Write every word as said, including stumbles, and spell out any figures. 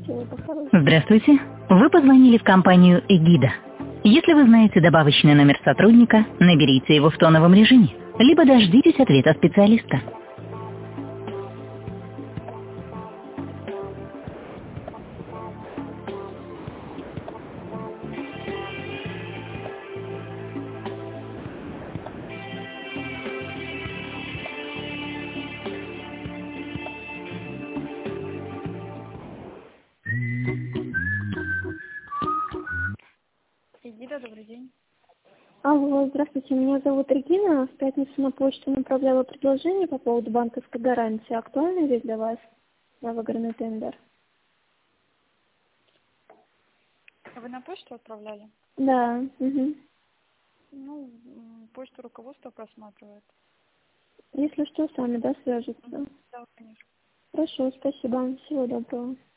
Всего хорошего. Здравствуйте. Вы позвонили в компанию «Эгида». Если вы знаете добавочный номер сотрудника, наберите его в тоновом режиме, либо дождитесь ответа специалиста. Эгида, добрый день. Алло, здравствуйте, меня зовут Регина. В пятницу на почту направляла предложение по поводу банковской гарантии. Актуально ли для вас на выигранный тендер? А вы на почту отправляли? Да. Угу. Ну, м, почту руководство просматривает. Если что, сами, да, свяжутся? Да, конечно. Хорошо, спасибо. Всего доброго.